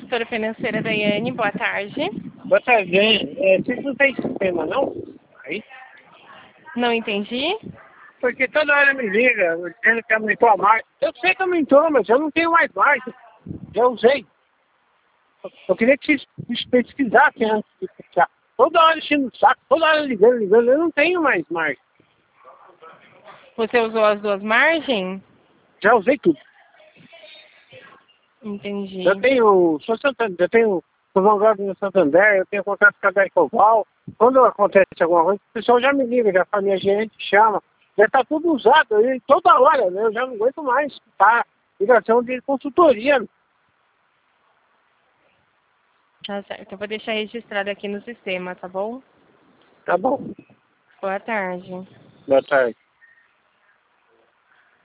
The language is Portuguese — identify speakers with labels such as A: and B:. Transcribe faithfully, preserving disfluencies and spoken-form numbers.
A: Consultora financeira Daiane, boa tarde.
B: Boa tarde, hein? É, vocês não têm sistema, não? Aí?
A: Não entendi?
B: Porque toda hora me liga, dizendo que aumentou a margem. Eu sei que aumentou, mas eu não tenho mais margem. Já usei. Eu queria que vocês pesquisassem antes de fechar. Toda hora enchendo o saco, toda hora ligando, ligando. Eu não tenho mais margem.
A: Você usou as duas margens?
B: Já usei tudo.
A: Entendi.
B: Eu tenho, sou Santander, eu tenho, sou vanguarda no Santander, eu tenho contrato com a Daicoval. Quando acontece alguma coisa, o pessoal já me liga, já a minha gerente chama. Já está tudo usado, e toda hora, né? Eu já não aguento mais escutar ligação de consultoria.
A: Tá certo, eu vou deixar registrado aqui no sistema, tá bom?
B: Tá bom?
A: Boa tarde.
B: Boa tarde.